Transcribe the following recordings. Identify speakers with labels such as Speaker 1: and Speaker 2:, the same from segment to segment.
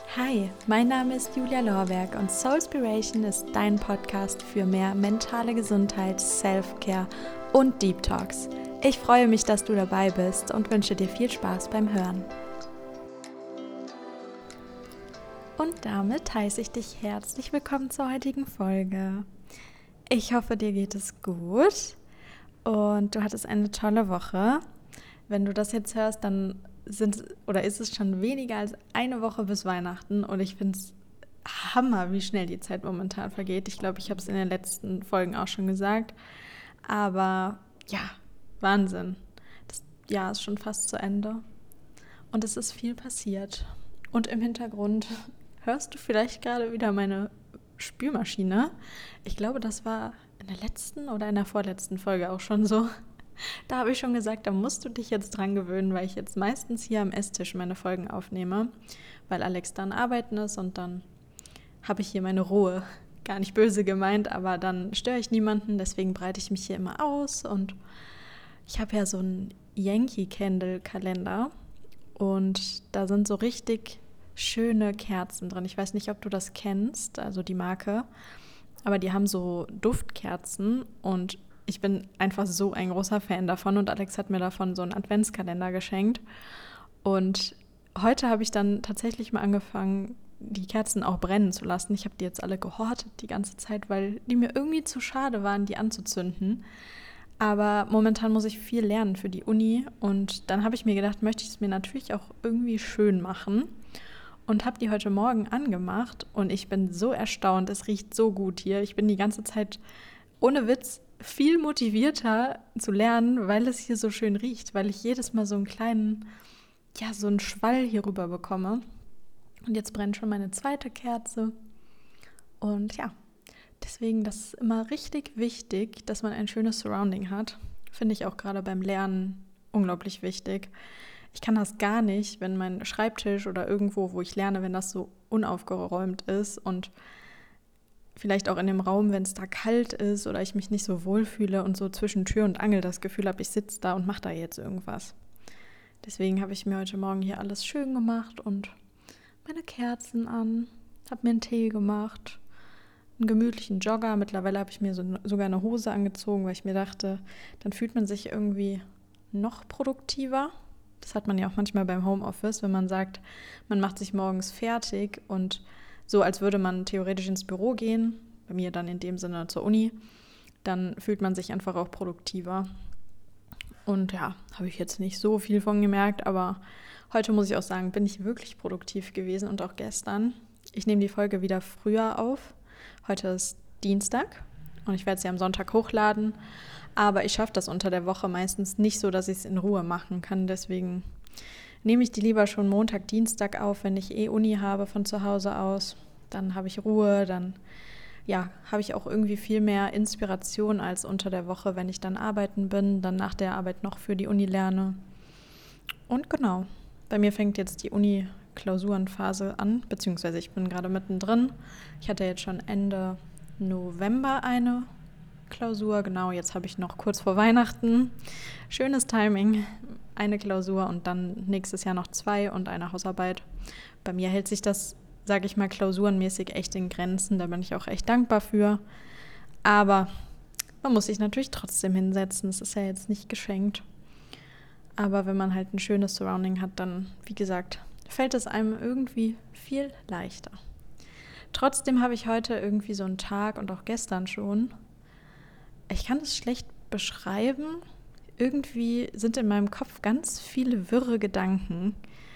Speaker 1: Hi, mein Name ist Julia Lorberg und Soulspiration ist dein Podcast für mehr mentale Gesundheit, Self-Care und Deep Talks. Ich freue mich, dass du dabei bist und wünsche dir viel Spaß beim Hören. Und damit heiße ich dich herzlich willkommen zur heutigen Folge. Ich hoffe, dir geht es gut und du hattest eine tolle Woche. Wenn du das jetzt hörst, dann ist es schon weniger als eine Woche bis Weihnachten und ich finde es Hammer, wie schnell die Zeit momentan vergeht. Ich glaube, ich habe es in den letzten Folgen auch schon gesagt, aber ja, Wahnsinn. Das Jahr ist schon fast zu Ende und es ist viel passiert. Und im Hintergrund hörst du vielleicht gerade wieder meine Spülmaschine. Ich glaube, das war in der letzten oder in der vorletzten Folge auch schon so. Da habe ich schon gesagt, da musst du dich jetzt dran gewöhnen, weil ich jetzt meistens hier am Esstisch meine Folgen aufnehme, weil Alex dann arbeiten ist und dann habe ich hier meine Ruhe. Gar nicht böse gemeint, aber dann störe ich niemanden, deswegen breite ich mich hier immer aus und ich habe ja so einen Yankee Candle Kalender und da sind so richtig schöne Kerzen drin. Ich weiß nicht, ob du das kennst, also die Marke, aber die haben so Duftkerzen und ich bin einfach so ein großer Fan davon und Alex hat mir davon so einen Adventskalender geschenkt. Und heute habe ich dann tatsächlich mal angefangen, die Kerzen auch brennen zu lassen. Ich habe die jetzt alle gehortet die ganze Zeit, weil die mir irgendwie zu schade waren, die anzuzünden. Aber momentan muss ich viel lernen für die Uni und dann habe ich mir gedacht, möchte ich es mir natürlich auch irgendwie schön machen und habe die heute Morgen angemacht und ich bin so erstaunt, es riecht so gut hier. Ich bin die ganze Zeit, ohne Witz, viel motivierter zu lernen, weil es hier so schön riecht, weil ich jedes Mal so einen kleinen, so einen Schwall hier rüber bekomme. Und jetzt brennt schon meine zweite Kerze. Und ja, deswegen, das ist immer richtig wichtig, dass man ein schönes Surrounding hat. Finde ich auch gerade beim Lernen unglaublich wichtig. Ich kann das gar nicht, wenn mein Schreibtisch oder irgendwo, wo ich lerne, wenn das so unaufgeräumt ist und vielleicht auch in dem Raum, wenn es da kalt ist oder ich mich nicht so wohl fühle und so zwischen Tür und Angel das Gefühl habe, ich sitze da und mache da jetzt irgendwas. Deswegen habe ich mir heute Morgen hier alles schön gemacht und meine Kerzen an, habe mir einen Tee gemacht, einen gemütlichen Jogger. Mittlerweile habe ich mir sogar eine Hose angezogen, weil ich mir dachte, dann fühlt man sich irgendwie noch produktiver. Das hat man ja auch manchmal beim Homeoffice, wenn man sagt, man macht sich morgens fertig und so, als würde man theoretisch ins Büro gehen, bei mir dann in dem Sinne zur Uni, dann fühlt man sich einfach auch produktiver. Und ja, habe ich jetzt nicht so viel von gemerkt, aber heute muss ich auch sagen, bin ich wirklich produktiv gewesen und auch gestern. Ich nehme die Folge wieder früher auf. Heute ist Dienstag und ich werde sie am Sonntag hochladen, aber ich schaffe das unter der Woche meistens nicht so, dass ich es in Ruhe machen kann, deswegen nehme ich die lieber schon Montag, Dienstag auf, wenn ich Uni habe von zu Hause aus. Dann habe ich Ruhe, dann habe ich auch irgendwie viel mehr Inspiration als unter der Woche, wenn ich dann arbeiten bin, dann nach der Arbeit noch für die Uni lerne. Und genau, bei mir fängt jetzt die Uni-Klausurenphase an, beziehungsweise ich bin gerade mittendrin. Ich hatte jetzt schon Ende November eine Klausur, genau, jetzt habe ich noch kurz vor Weihnachten. Schönes Timing, eine Klausur und dann nächstes Jahr noch 2 und eine Hausarbeit. Bei mir hält sich das, sage ich mal, klausurenmäßig echt in Grenzen, da bin ich auch echt dankbar für. Aber man muss sich natürlich trotzdem hinsetzen, es ist ja jetzt nicht geschenkt. Aber wenn man halt ein schönes Surrounding hat, dann, wie gesagt, fällt es einem irgendwie viel leichter. Trotzdem habe ich heute irgendwie so einen Tag und auch gestern schon, ich kann es schlecht beschreiben. Irgendwie sind in meinem Kopf ganz viele wirre Gedanken.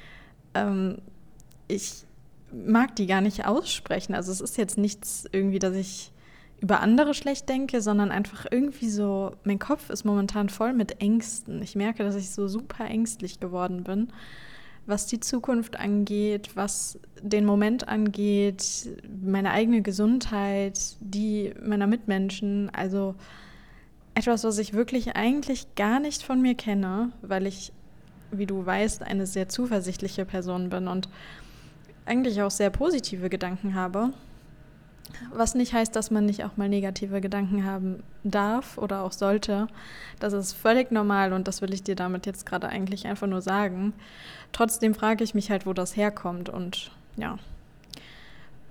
Speaker 1: Ich mag die gar nicht aussprechen. Also es ist jetzt nichts irgendwie, dass ich über andere schlecht denke, sondern einfach irgendwie so, mein Kopf ist momentan voll mit Ängsten. Ich merke, dass ich so super ängstlich geworden bin, was die Zukunft angeht, was den Moment angeht, meine eigene Gesundheit, die meiner Mitmenschen, also etwas, was ich wirklich eigentlich gar nicht von mir kenne, weil ich, wie du weißt, eine sehr zuversichtliche Person bin und eigentlich auch sehr positive Gedanken habe. Was nicht heißt, dass man nicht auch mal negative Gedanken haben darf oder auch sollte. Das ist völlig normal und das will ich dir damit jetzt gerade eigentlich einfach nur sagen. Trotzdem frage ich mich halt, wo das herkommt und ja,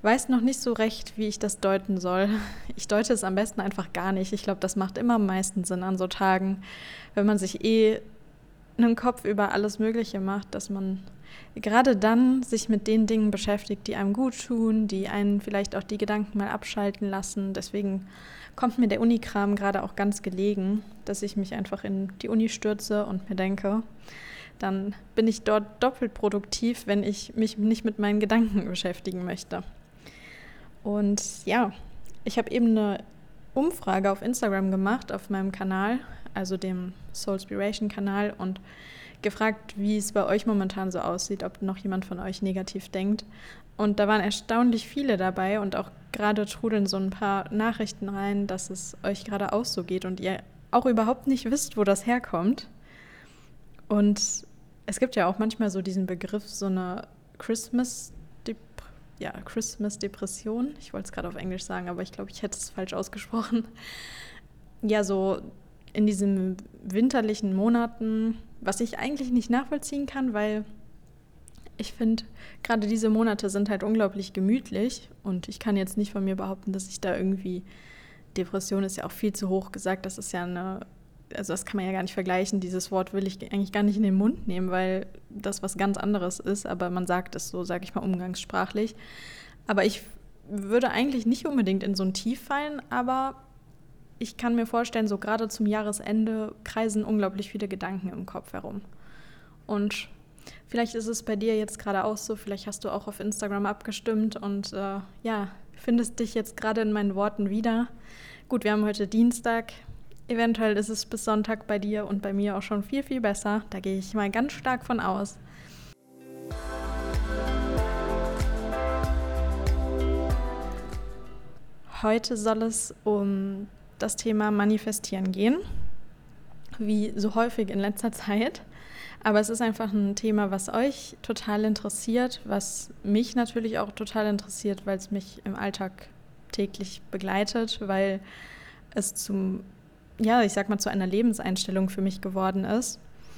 Speaker 1: weiß noch nicht so recht, wie ich das deuten soll. Ich deute es am besten einfach gar nicht. Ich glaube, das macht immer am meisten Sinn an so Tagen, wenn man sich einen Kopf über alles Mögliche macht, dass man gerade dann sich mit den Dingen beschäftigt, die einem gut tun, die einen vielleicht auch die Gedanken mal abschalten lassen. Deswegen kommt mir der Unikram gerade auch ganz gelegen, dass ich mich einfach in die Uni stürze und mir denke, dann bin ich dort doppelt produktiv, wenn ich mich nicht mit meinen Gedanken beschäftigen möchte. Und ja, ich habe eben eine Umfrage auf Instagram gemacht, auf meinem Kanal, also dem Soulspiration-Kanal, und gefragt, wie es bei euch momentan so aussieht, ob noch jemand von euch negativ denkt. Und da waren erstaunlich viele dabei und auch gerade trudeln so ein paar Nachrichten rein, dass es euch gerade auch so geht und ihr auch überhaupt nicht wisst, wo das herkommt. Und es gibt ja auch manchmal so diesen Begriff, so eine Christmas-Depression. Ich wollte es gerade auf Englisch sagen, aber ich glaube, ich hätte es falsch ausgesprochen. Ja, so in diesen winterlichen Monaten, was ich eigentlich nicht nachvollziehen kann, weil ich finde, gerade diese Monate sind halt unglaublich gemütlich und ich kann jetzt nicht von mir behaupten, dass ich da irgendwie, Depression ist ja auch viel zu hoch gesagt, das ist ja also das kann man ja gar nicht vergleichen, dieses Wort will ich eigentlich gar nicht in den Mund nehmen, weil das was ganz anderes ist, aber man sagt es so, sage ich mal, umgangssprachlich. Aber ich würde eigentlich nicht unbedingt in so ein Tief fallen, aber ich kann mir vorstellen, so gerade zum Jahresende kreisen unglaublich viele Gedanken im Kopf herum. Und vielleicht ist es bei dir jetzt gerade auch so, vielleicht hast du auch auf Instagram abgestimmt und findest dich jetzt gerade in meinen Worten wieder. Gut, wir haben heute Dienstag, eventuell ist es bis Sonntag bei dir und bei mir auch schon viel, viel besser. Da gehe ich mal ganz stark von aus. Heute soll es um das Thema Manifestieren gehen, wie so häufig in letzter Zeit. Aber es ist einfach ein Thema, was euch total interessiert, was mich natürlich auch total interessiert, weil es mich im Alltag täglich begleitet, weil es zu einer Lebenseinstellung für mich geworden ist.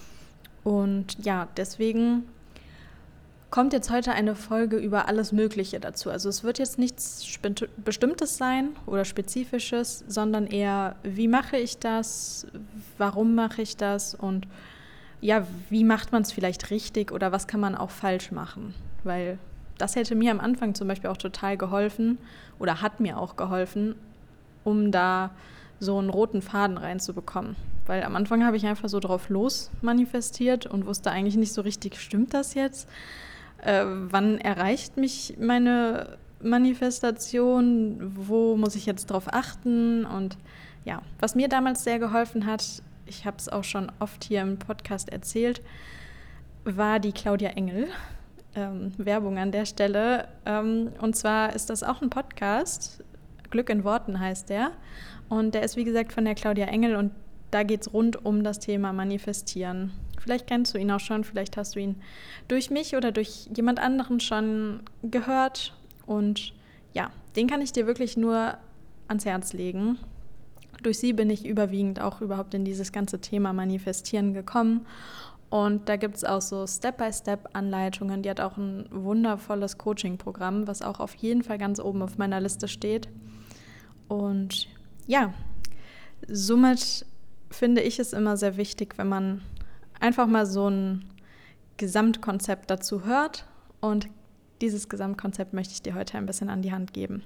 Speaker 1: Und ja, deswegen kommt jetzt heute eine Folge über alles Mögliche dazu. Also es wird jetzt nichts Bestimmtes sein oder Spezifisches, sondern eher, wie mache ich das, warum mache ich das und ja, wie macht man es vielleicht richtig oder was kann man auch falsch machen? Weil das hätte mir am Anfang zum Beispiel auch total geholfen oder hat mir auch geholfen, um da so einen roten Faden reinzubekommen. Weil am Anfang habe ich einfach so drauf los manifestiert und wusste eigentlich nicht so richtig, stimmt das jetzt? Wann erreicht mich meine Manifestation? Wo muss ich jetzt drauf achten? Und ja, was mir damals sehr geholfen hat, ich habe es auch schon oft hier im Podcast erzählt, war die Claudia Engel. Werbung an der Stelle. Und zwar ist das auch ein Podcast, Glück in Worten heißt der. Und der ist, wie gesagt, von der Claudia Engel und da geht es rund um das Thema Manifestieren. Vielleicht kennst du ihn auch schon, vielleicht hast du ihn durch mich oder durch jemand anderen schon gehört. Und ja, den kann ich dir wirklich nur ans Herz legen. Durch sie bin ich überwiegend auch überhaupt in dieses ganze Thema Manifestieren gekommen. Und da gibt es auch so Step-by-Step-Anleitungen. Die hat auch ein wundervolles Coaching-Programm, was auch auf jeden Fall ganz oben auf meiner Liste steht. Und ja, somit finde ich es immer sehr wichtig, wenn man einfach mal so ein Gesamtkonzept dazu hört. Und dieses Gesamtkonzept möchte ich dir heute ein bisschen an die Hand geben.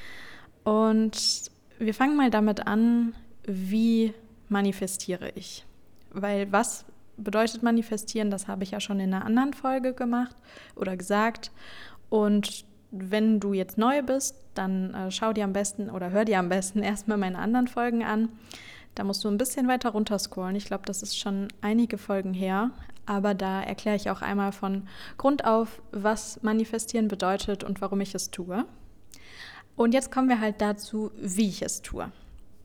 Speaker 1: Und wir fangen mal damit an, wie manifestiere ich? Weil was bedeutet manifestieren, das habe ich ja schon in einer anderen Folge gemacht oder gesagt. Und wenn du jetzt neu bist, dann schau dir am besten oder hör dir am besten erstmal meine anderen Folgen an. Da musst du ein bisschen weiter runter scrollen. Ich glaube, das ist schon einige Folgen her. Aber da erkläre ich auch einmal von Grund auf, was manifestieren bedeutet und warum ich es tue. Und jetzt kommen wir halt dazu, wie ich es tue.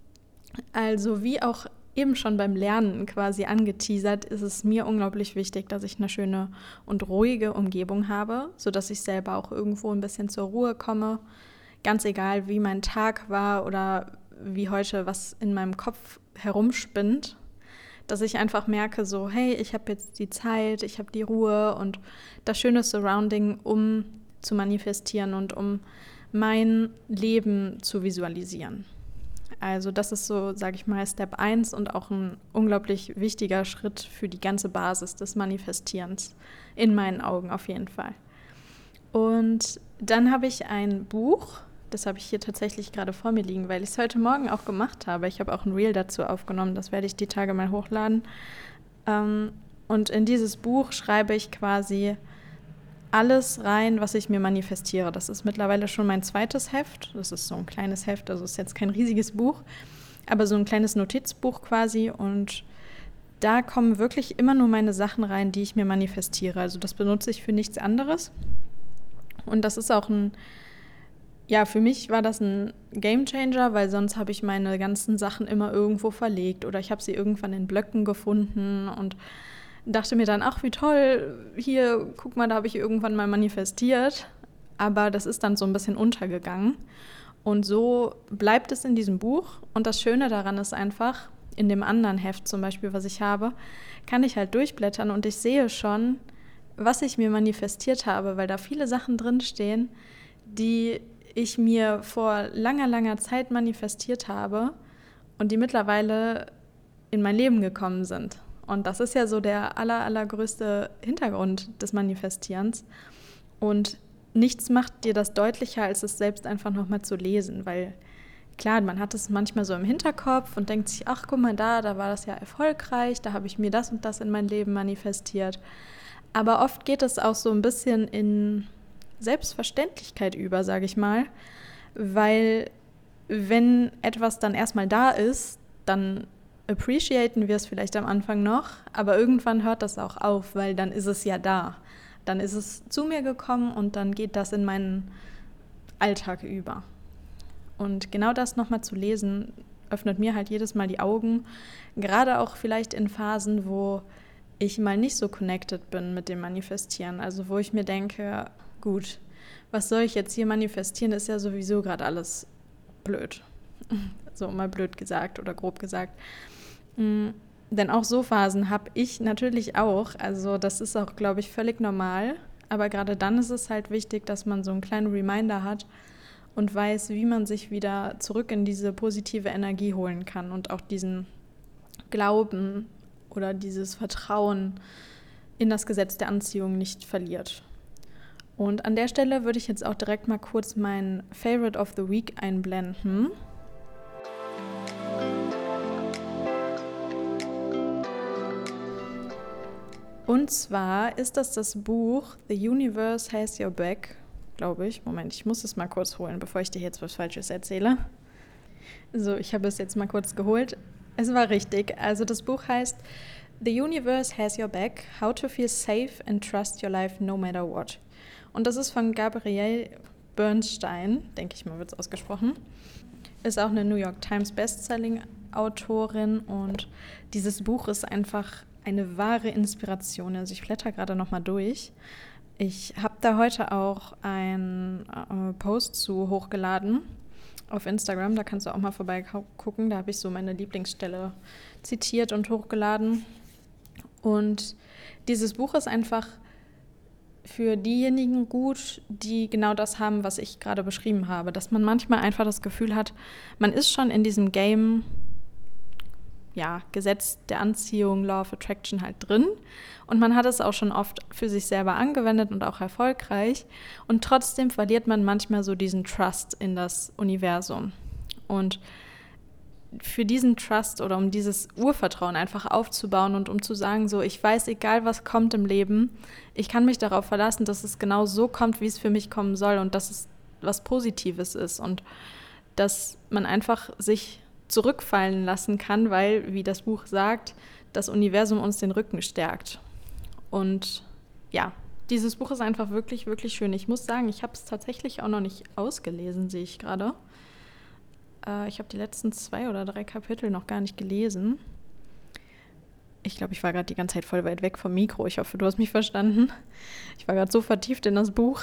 Speaker 1: Also wie auch eben schon beim Lernen quasi angeteasert, ist es mir unglaublich wichtig, dass ich eine schöne und ruhige Umgebung habe, sodass ich selber auch irgendwo ein bisschen zur Ruhe komme. Ganz egal, wie mein Tag war oder wie heute was in meinem Kopf herumspinnt, dass ich einfach merke so, hey, ich habe jetzt die Zeit, ich habe die Ruhe und das schöne Surrounding, um zu manifestieren und um mein Leben zu visualisieren. Also das ist so, sage ich mal, Step 1 und auch ein unglaublich wichtiger Schritt für die ganze Basis des Manifestierens, in meinen Augen auf jeden Fall. Und dann habe ich ein Buch, das habe ich hier tatsächlich gerade vor mir liegen, weil ich es heute Morgen auch gemacht habe. Ich habe auch ein Reel dazu aufgenommen, das werde ich die Tage mal hochladen. Und in dieses Buch schreibe ich quasi alles rein, was ich mir manifestiere. Das ist mittlerweile schon mein zweites Heft. Das ist so ein kleines Heft, also ist jetzt kein riesiges Buch, aber so ein kleines Notizbuch quasi. Und da kommen wirklich immer nur meine Sachen rein, die ich mir manifestiere. Also das benutze ich für nichts anderes. Und das ist auch für mich war das ein Gamechanger, weil sonst habe ich meine ganzen Sachen immer irgendwo verlegt oder ich habe sie irgendwann in Blöcken gefunden und dachte mir dann, ach wie toll, hier, guck mal, da habe ich irgendwann mal manifestiert. Aber das ist dann so ein bisschen untergegangen. Und so bleibt es in diesem Buch. Und das Schöne daran ist einfach, in dem anderen Heft zum Beispiel, was ich habe, kann ich halt durchblättern und ich sehe schon, was ich mir manifestiert habe, weil da viele Sachen drinstehen, die ich mir vor langer, langer Zeit manifestiert habe und die mittlerweile in mein Leben gekommen sind. Und das ist ja so der allergrößte Hintergrund des Manifestierens. Und nichts macht dir das deutlicher, als es selbst einfach nochmal zu lesen. Weil klar, man hat es manchmal so im Hinterkopf und denkt sich, ach guck mal da war das ja erfolgreich, da habe ich mir das und das in mein Leben manifestiert. Aber oft geht es auch so ein bisschen in Selbstverständlichkeit über, sage ich mal. Weil wenn etwas dann erstmal da ist, dann appreciaten wir es vielleicht am Anfang noch, aber irgendwann hört das auch auf, weil dann ist es ja da. Dann ist es zu mir gekommen und dann geht das in meinen Alltag über. Und genau das nochmal zu lesen, öffnet mir halt jedes Mal die Augen, gerade auch vielleicht in Phasen, wo ich mal nicht so connected bin mit dem Manifestieren. Also wo ich mir denke, gut, was soll ich jetzt hier manifestieren, ist ja sowieso gerade alles blöd. So mal blöd gesagt oder grob gesagt. Denn auch so Phasen habe ich natürlich auch. Also das ist auch, glaube ich, völlig normal. Aber gerade dann ist es halt wichtig, dass man so einen kleinen Reminder hat und weiß, wie man sich wieder zurück in diese positive Energie holen kann und auch diesen Glauben oder dieses Vertrauen in das Gesetz der Anziehung nicht verliert. Und an der Stelle würde ich jetzt auch direkt mal kurz mein Favorite of the Week einblenden. Und zwar ist das Buch The Universe Has Your Back, glaube ich. Moment, ich muss es mal kurz holen, bevor ich dir jetzt was Falsches erzähle. So, ich habe es jetzt mal kurz geholt. Es war richtig. Also das Buch heißt The Universe Has Your Back, How to Feel Safe and Trust Your Life No Matter What. Und das ist von Gabrielle Bernstein, denke ich mal, wird es ausgesprochen. Ist auch eine New York Times Bestselling-Autorin und dieses Buch ist einfach eine wahre Inspiration. Also ich blätter gerade noch mal durch. Ich habe da heute auch einen Post zu hochgeladen auf Instagram. Da kannst du auch mal vorbeigucken. Da habe ich so meine Lieblingsstelle zitiert und hochgeladen. Und dieses Buch ist einfach für diejenigen gut, die genau das haben, was ich gerade beschrieben habe. Dass man manchmal einfach das Gefühl hat, man ist schon in diesem Game, ja, Gesetz der Anziehung, Law of Attraction halt drin. Und man hat es auch schon oft für sich selber angewendet und auch erfolgreich. Und trotzdem verliert man manchmal so diesen Trust in das Universum. Und für diesen Trust oder um dieses Urvertrauen einfach aufzubauen und um zu sagen, so, ich weiß, egal was kommt im Leben, ich kann mich darauf verlassen, dass es genau so kommt, wie es für mich kommen soll und dass es was Positives ist und dass man einfach sich zurückfallen lassen kann, weil, wie das Buch sagt, das Universum uns den Rücken stärkt. Und ja, dieses Buch ist einfach wirklich, wirklich schön. Ich muss sagen, ich habe es tatsächlich auch noch nicht ausgelesen, sehe ich gerade. Ich habe die letzten 2 oder 3 Kapitel noch gar nicht gelesen. Ich glaube, ich war gerade die ganze Zeit voll weit weg vom Mikro. Ich hoffe, du hast mich verstanden. Ich war gerade so vertieft in das Buch.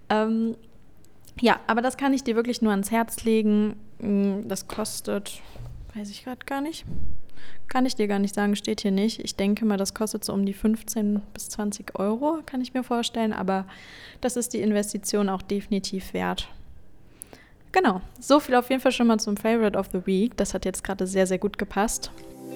Speaker 1: Ja, aber das kann ich dir wirklich nur ans Herz legen. Das kostet, weiß ich gerade gar nicht. Kann ich dir gar nicht sagen, steht hier nicht. Ich denke mal, das kostet so um die 15 bis 20 Euro, kann ich mir vorstellen. Aber das ist die Investition auch definitiv wert. Genau, so viel auf jeden Fall schon mal zum Favorite of the Week. Das hat jetzt gerade sehr, sehr gut gepasst.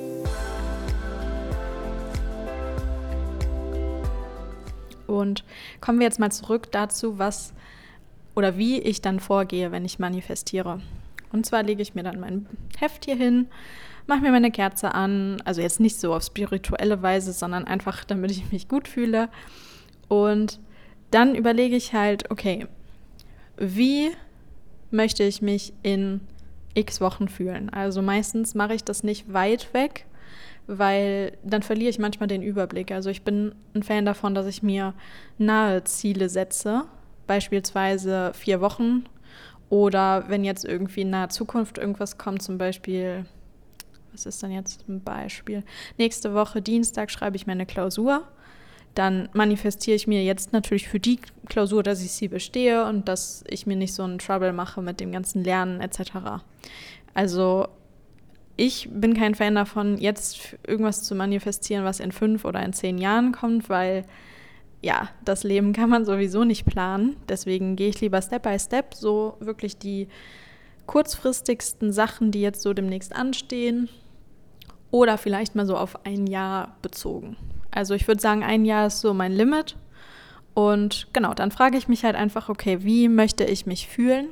Speaker 1: Und kommen wir jetzt mal zurück dazu, was oder wie ich dann vorgehe, wenn ich manifestiere. Und zwar lege ich mir dann mein Heft hier hin, mache mir meine Kerze an, also jetzt nicht so auf spirituelle Weise, sondern einfach, damit ich mich gut fühle. Und dann überlege ich halt, okay, wie möchte ich mich in x Wochen fühlen? Also meistens mache ich das nicht weit weg, weil dann verliere ich manchmal den Überblick. Also ich bin ein Fan davon, dass ich mir nahe Ziele setze, beispielsweise 4 Wochen oder wenn jetzt irgendwie in naher Zukunft irgendwas kommt, zum Beispiel, was ist denn jetzt ein Beispiel? Nächste Woche Dienstag schreibe ich meine Klausur. Dann manifestiere ich mir jetzt natürlich für die Klausur, dass ich sie bestehe und dass ich mir nicht so einen Trouble mache mit dem ganzen Lernen etc. Also ich bin kein Fan davon, jetzt irgendwas zu manifestieren, was in 5 oder in 10 Jahren kommt, weil ja, das Leben kann man sowieso nicht planen. Deswegen gehe ich lieber Step by Step, so wirklich die kurzfristigsten Sachen, die jetzt so demnächst anstehen oder vielleicht mal so auf ein Jahr bezogen. Also ich würde sagen, 1 Jahr ist so mein Limit. Und genau, dann frage ich mich halt einfach, okay, wie möchte ich mich fühlen?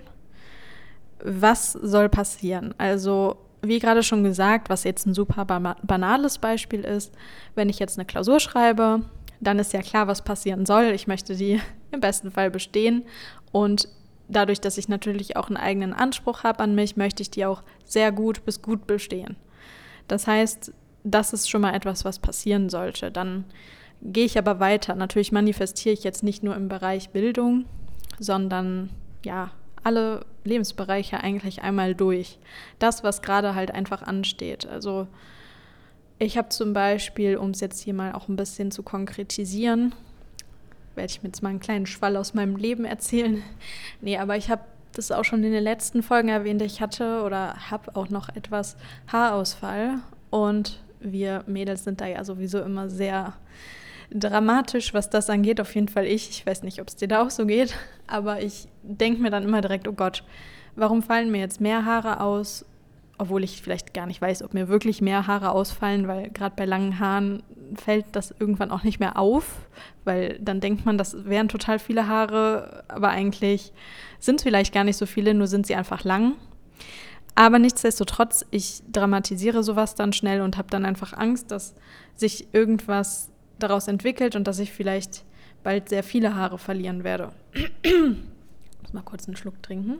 Speaker 1: Was soll passieren? Also wie gerade schon gesagt, was jetzt ein super banales Beispiel ist, wenn ich jetzt eine Klausur schreibe, dann ist ja klar, was passieren soll. Ich möchte die im besten Fall bestehen. Und dadurch, dass ich natürlich auch einen eigenen Anspruch habe an mich, möchte ich die auch sehr gut bis gut bestehen. Das heißt, das ist schon mal etwas, was passieren sollte. Dann gehe ich aber weiter. Natürlich manifestiere ich jetzt nicht nur im Bereich Bildung, sondern ja, alle Lebensbereiche eigentlich einmal durch. Das, was gerade halt einfach ansteht. Also ich habe zum Beispiel, um es jetzt hier mal auch ein bisschen zu konkretisieren, werde ich mir jetzt mal einen kleinen Schwall aus meinem Leben erzählen. Nee, aber ich habe das auch schon in den letzten Folgen erwähnt. Ich hatte oder habe auch noch etwas Haarausfall. Und wir Mädels sind da ja sowieso immer sehr dramatisch, was das angeht. Auf jeden Fall ich. Ich weiß nicht, ob es dir da auch so geht. Aber ich denke mir dann immer direkt, oh Gott, warum fallen mir jetzt mehr Haare aus? Obwohl ich vielleicht gar nicht weiß, ob mir wirklich mehr Haare ausfallen, weil gerade bei langen Haaren fällt das irgendwann auch nicht mehr auf, weil dann denkt man, das wären total viele Haare, aber eigentlich sind es vielleicht gar nicht so viele, nur sind sie einfach lang. Aber nichtsdestotrotz, ich dramatisiere sowas dann schnell und habe dann einfach Angst, dass sich irgendwas daraus entwickelt und dass ich vielleicht bald sehr viele Haare verlieren werde. Ich muss mal kurz einen Schluck trinken.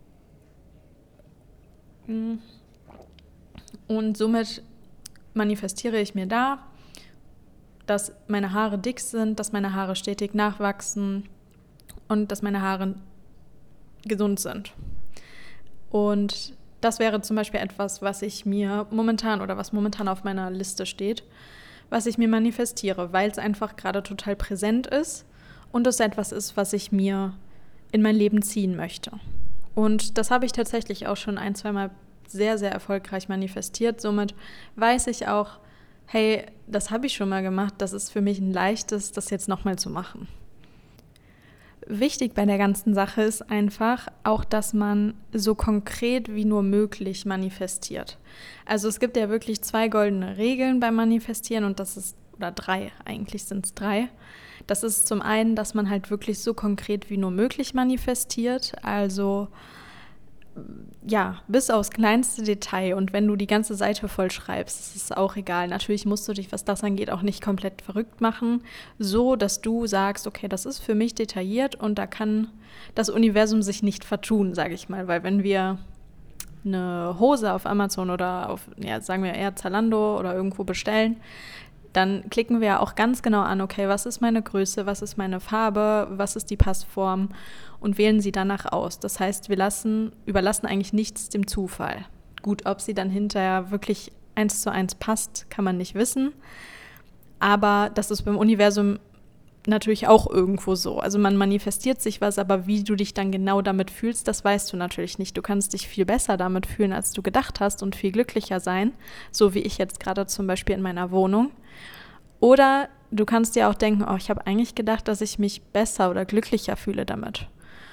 Speaker 1: Und somit manifestiere ich mir da, dass meine Haare dick sind, dass meine Haare stetig nachwachsen und dass meine Haare gesund sind. Und das wäre zum Beispiel etwas, was ich mir momentan oder was momentan auf meiner Liste steht, was ich mir manifestiere, weil es einfach gerade total präsent ist und es etwas ist, was ich mir in mein Leben ziehen möchte. Und das habe ich tatsächlich auch schon 1-2 Mal sehr, sehr erfolgreich manifestiert. Somit weiß ich auch, hey, das habe ich schon mal gemacht, das ist für mich ein leichtes, das jetzt nochmal zu machen. Wichtig bei der ganzen Sache ist einfach auch, dass man so konkret wie nur möglich manifestiert. Also es gibt ja wirklich 2 goldene Regeln beim Manifestieren und das ist, oder 3, eigentlich sind es 3. Das ist zum einen, dass man halt wirklich so konkret wie nur möglich manifestiert, also ja, bis aufs kleinste Detail. Und wenn du die ganze Seite voll schreibst, ist es auch egal. Natürlich musst du dich, was das angeht, auch nicht komplett verrückt machen, so dass du sagst, okay, das ist für mich detailliert und da kann das Universum sich nicht vertun, sage ich mal. Weil wenn wir eine Hose auf Amazon oder auf, ja, sagen wir eher Zalando oder irgendwo bestellen, dann klicken wir ja auch ganz genau an, okay, was ist meine Größe, was ist meine Farbe, was ist die Passform und wählen sie danach aus. Das heißt, wir überlassen eigentlich nichts dem Zufall. Gut, ob sie dann hinterher wirklich 1:1 passt, kann man nicht wissen. Aber das ist beim Universum natürlich auch irgendwo so. Also man manifestiert sich was, aber wie du dich dann genau damit fühlst, das weißt du natürlich nicht. Du kannst dich viel besser damit fühlen, als du gedacht hast und viel glücklicher sein, so wie ich jetzt gerade zum Beispiel in meiner Wohnung. Oder du kannst dir auch denken, oh, ich habe eigentlich gedacht, dass ich mich besser oder glücklicher fühle damit.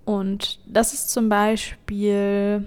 Speaker 1: Und das ist zum Beispiel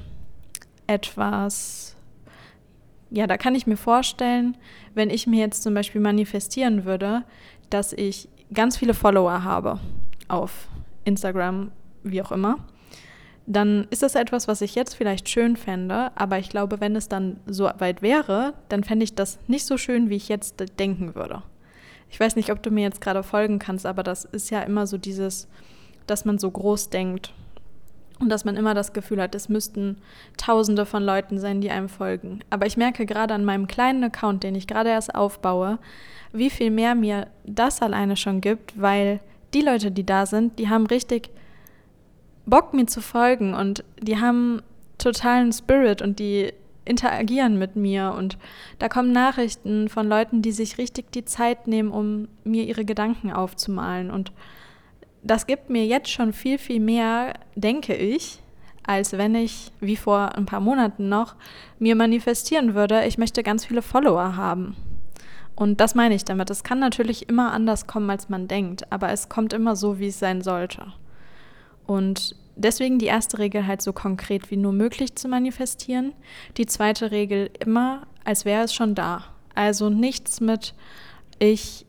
Speaker 1: etwas, ja, da kann ich mir vorstellen, wenn ich mir jetzt zum Beispiel manifestieren würde, dass ich ganz viele Follower habe auf Instagram, wie auch immer, dann ist das etwas, was ich jetzt vielleicht schön fände, aber ich glaube, wenn es dann so weit wäre, dann fände ich das nicht so schön, wie ich jetzt denken würde. Ich weiß nicht, ob du mir jetzt gerade folgen kannst, aber das ist ja immer so dieses, dass man so groß denkt und dass man immer das Gefühl hat, es müssten Tausende von Leuten sein, die einem folgen. Aber ich merke gerade an meinem kleinen Account, den ich gerade erst aufbaue, wie viel mehr mir das alleine schon gibt, weil die Leute, die da sind, die haben richtig Bock, mir zu folgen und die haben totalen Spirit und die interagieren mit mir und da kommen Nachrichten von Leuten, die sich richtig die Zeit nehmen, um mir ihre Gedanken aufzumalen und das gibt mir jetzt schon viel, viel mehr, denke ich, als wenn ich, wie vor ein paar Monaten noch, mir manifestieren würde, ich möchte ganz viele Follower haben. Und das meine ich damit. Es kann natürlich immer anders kommen, als man denkt, aber es kommt immer so, wie es sein sollte. Und deswegen die erste Regel halt so konkret wie nur möglich zu manifestieren. Die zweite Regel immer, als wäre es schon da. Also nichts mit, ich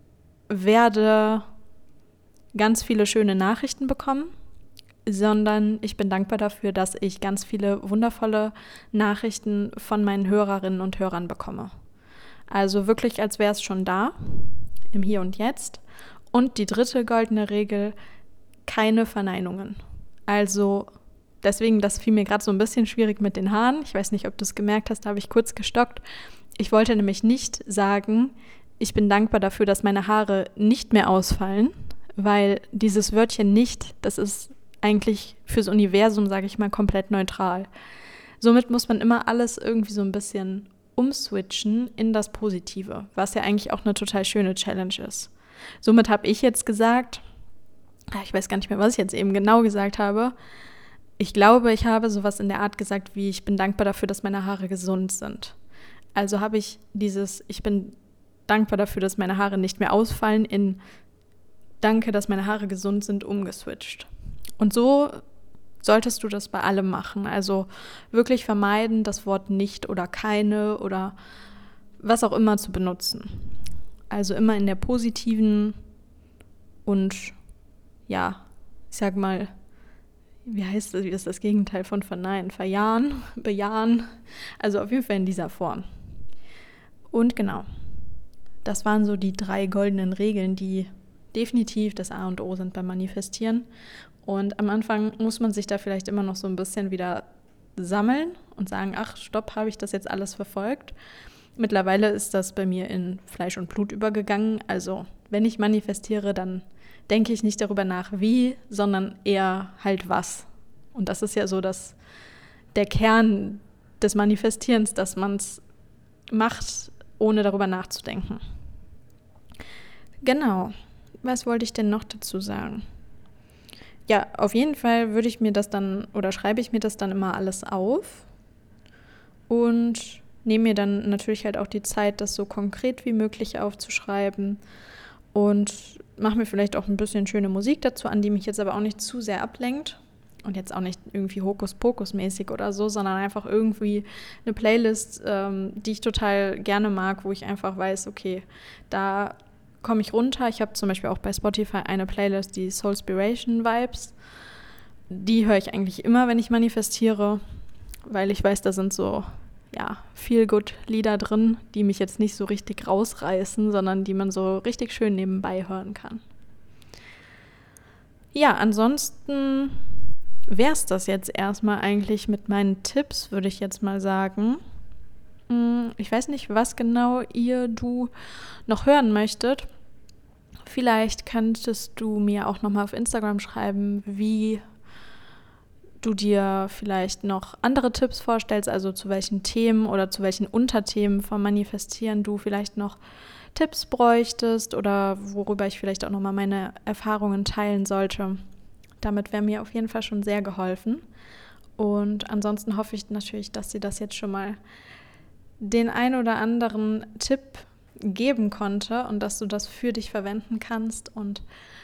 Speaker 1: werde ganz viele schöne Nachrichten bekommen, sondern ich bin dankbar dafür, dass ich ganz viele wundervolle Nachrichten von meinen Hörerinnen und Hörern bekomme. Also wirklich, als wäre es schon da, im Hier und Jetzt. Und die dritte goldene Regel, keine Verneinungen. Also deswegen, das fiel mir gerade so ein bisschen schwierig mit den Haaren. Ich weiß nicht, ob du es gemerkt hast, da habe ich kurz gestockt. Ich wollte nämlich nicht sagen, ich bin dankbar dafür, dass meine Haare nicht mehr ausfallen, weil dieses Wörtchen nicht, das ist eigentlich fürs Universum, sage ich mal, komplett neutral. Somit muss man immer alles irgendwie so ein bisschen umswitchen in das Positive, was ja eigentlich auch eine total schöne Challenge ist. Somit habe ich jetzt gesagt, ich weiß gar nicht mehr, was ich jetzt eben genau gesagt habe. Ich glaube, ich habe sowas in der Art gesagt, wie ich bin dankbar dafür, dass meine Haare gesund sind. Also habe ich ich bin dankbar dafür, dass meine Haare nicht mehr ausfallen, in danke, dass meine Haare gesund sind, umgeswitcht. Und so solltest du das bei allem machen. Also wirklich vermeiden, das Wort nicht oder keine oder was auch immer zu benutzen. Also immer in der positiven und ja, ich sag mal, wie ist das Gegenteil von verneinen? Verjahen, bejahen, also auf jeden Fall in dieser Form. Und genau, das waren so die 3 goldenen Regeln, die definitiv das A und O sind beim Manifestieren. Und am Anfang muss man sich da vielleicht immer noch so ein bisschen wieder sammeln und sagen, ach, stopp, habe ich das jetzt alles verfolgt? Mittlerweile ist das bei mir in Fleisch und Blut übergegangen. Also wenn ich manifestiere, dann denke ich nicht darüber nach, wie, sondern eher halt was. Und das ist ja so der Kern des Manifestierens, dass man es macht, ohne darüber nachzudenken. Genau. Was wollte ich denn noch dazu sagen? Ja, auf jeden Fall würde ich mir das dann oder schreibe ich mir das dann immer alles auf und nehme mir dann natürlich halt auch die Zeit, das so konkret wie möglich aufzuschreiben und mache mir vielleicht auch ein bisschen schöne Musik dazu an, die mich jetzt aber auch nicht zu sehr ablenkt und jetzt auch nicht irgendwie Hokuspokus-mäßig oder so, sondern einfach irgendwie eine Playlist, die ich total gerne mag, wo ich einfach weiß, okay, da komme ich runter. Ich habe zum Beispiel auch bei Spotify eine Playlist, die Soulspiration Vibes. Die höre ich eigentlich immer, wenn ich manifestiere, weil ich weiß, da sind so Feel-Good-Lieder drin, die mich jetzt nicht so richtig rausreißen, sondern die man so richtig schön nebenbei hören kann. Ja, ansonsten wäre es das jetzt erstmal eigentlich mit meinen Tipps, würde ich jetzt mal sagen. Ich weiß nicht, was genau du noch hören möchtet. Vielleicht könntest du mir auch nochmal auf Instagram schreiben, wie du dir vielleicht noch andere Tipps vorstellst, also zu welchen Themen oder zu welchen Unterthemen vom Manifestieren du vielleicht noch Tipps bräuchtest oder worüber ich vielleicht auch nochmal meine Erfahrungen teilen sollte. Damit wäre mir auf jeden Fall schon sehr geholfen. Und ansonsten hoffe ich natürlich, dass dir das jetzt schon mal den ein oder anderen Tipp geben konnte und dass du das für dich verwenden kannst. Und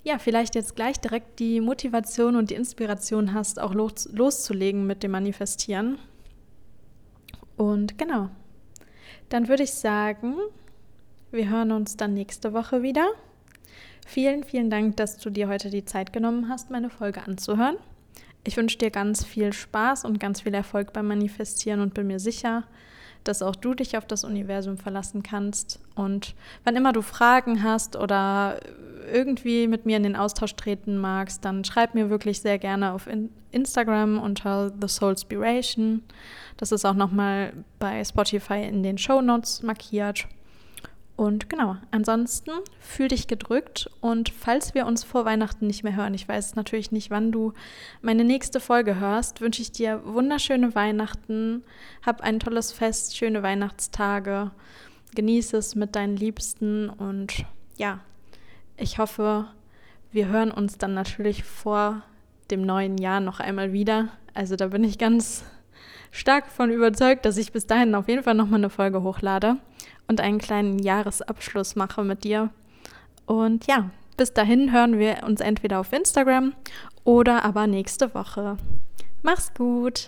Speaker 1: ja, vielleicht jetzt gleich direkt die Motivation und die Inspiration hast, auch loszulegen mit dem Manifestieren. Und genau, dann würde ich sagen, wir hören uns dann nächste Woche wieder. Vielen, vielen Dank, dass du dir heute die Zeit genommen hast, meine Folge anzuhören. Ich wünsche dir ganz viel Spaß und ganz viel Erfolg beim Manifestieren und bin mir sicher, dass auch du dich auf das Universum verlassen kannst. Und wann immer du Fragen hast oder irgendwie mit mir in den Austausch treten magst, dann schreib mir wirklich sehr gerne auf Instagram unter The Soulspiration. Das ist auch nochmal bei Spotify in den Shownotes markiert. Und genau, ansonsten fühl dich gedrückt und falls wir uns vor Weihnachten nicht mehr hören, ich weiß natürlich nicht, wann du meine nächste Folge hörst, wünsche ich dir wunderschöne Weihnachten, hab ein tolles Fest, schöne Weihnachtstage, genieße es mit deinen Liebsten und ja, ich hoffe, wir hören uns dann natürlich vor dem neuen Jahr noch einmal wieder. Also da bin ich ganz stark von überzeugt, dass ich bis dahin auf jeden Fall nochmal eine Folge hochlade und einen kleinen Jahresabschluss mache mit dir. Und ja, bis dahin hören wir uns entweder auf Instagram oder aber nächste Woche. Mach's gut!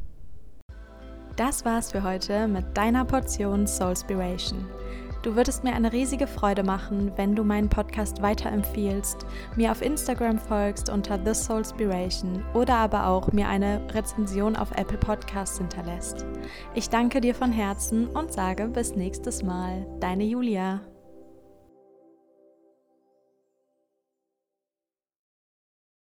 Speaker 1: Das war's für heute mit deiner Portion Soulspiration. Du würdest mir eine riesige Freude machen, wenn du meinen Podcast weiterempfiehlst, mir auf Instagram folgst unter The Soulspiration oder aber auch mir eine Rezension auf Apple Podcasts hinterlässt. Ich danke dir von Herzen und sage bis nächstes Mal. Deine Julia.